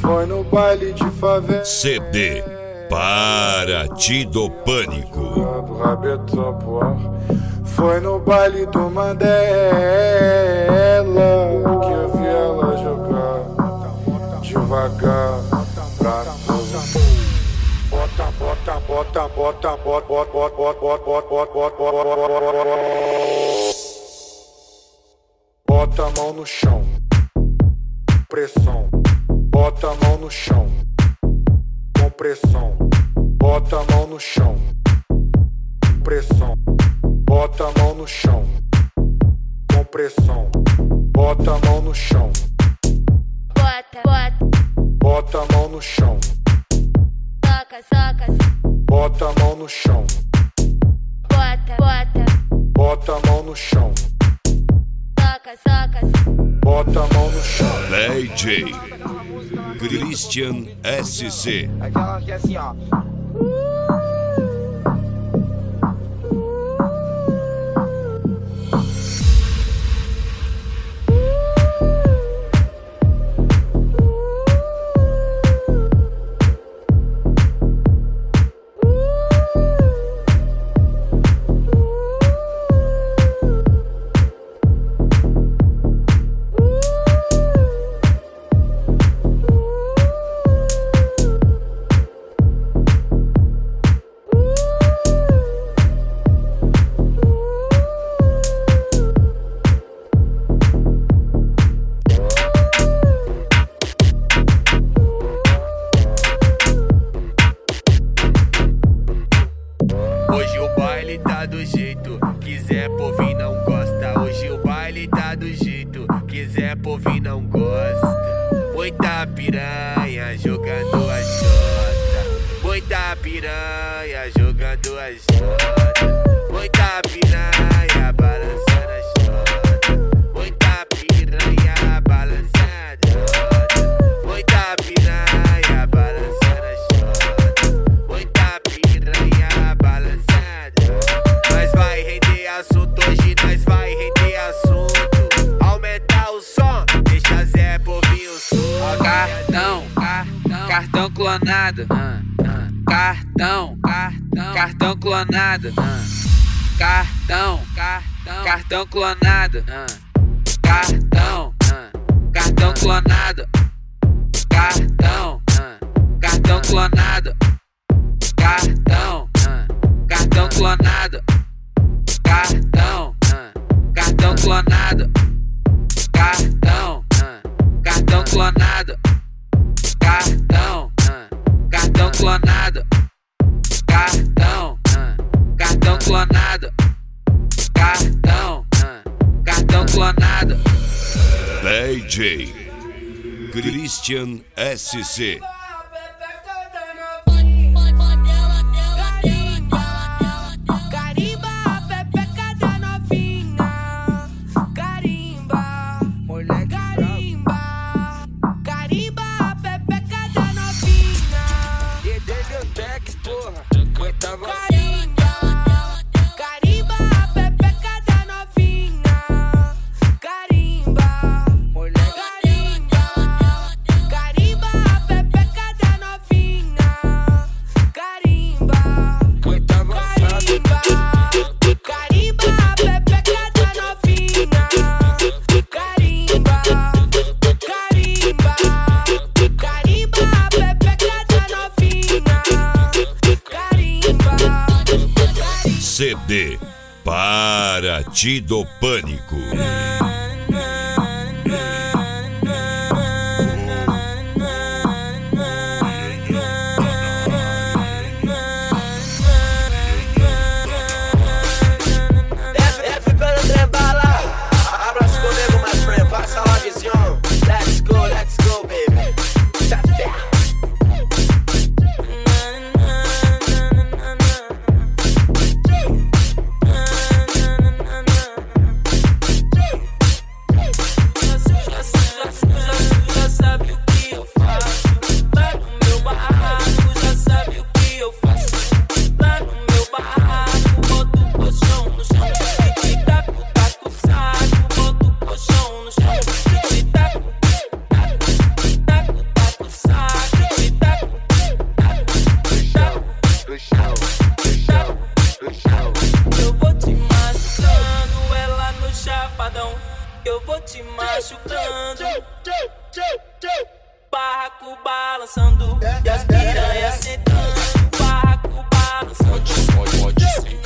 Foi no baile de favela. CD Paraty do Pânico. Do rabetão pro ar. Foi no baile do Mandela que eu vi ela jogar devagar pra bota, bota, bota, bota, bota, bota, bota a mão no chão, pressão. Bota a mão no chão, com pressão. Bota a mão no chão, pressão. Bota a mão no chão, com pressão. Bota a mão no chão. Bota a mão no chão. Bota a mão no chão. Bota a mão no chão. Bota a mão no chão. DJ Christian SC. Aquela que é assim, ó. Hoje o baile tá do jeito, quiser por vir não gosta. Hoje o baile tá do jeito, quiser por vir não gosta. Muita piranha jogando a jota, muita piranha jogando a jota, muita piranha balançando a jota, muita piranha balançando a jota, muita piranha balançando a jota, muita piranha balançada. Nós vai render assunto hoje, nós vai render assunto. Aumentar o som, deixa Zé por vir o som. Cartão clonado. Cartão clonado. Cartão clonado. Cartão clonado. Cartão clonado. Cartão clonado. Cartão clonado. Cartão clonado. Cartão clonado. Cartão clonado. Cartão clonado. DJ Christian SC. CD Paraty do Pânico. F pelo trem bala. Abraço comigo, my friend. Passa lá, visão. Let's go, baby. Tá certo. Barraco balançando e as piranhas sentando. Barraco balançando. Pode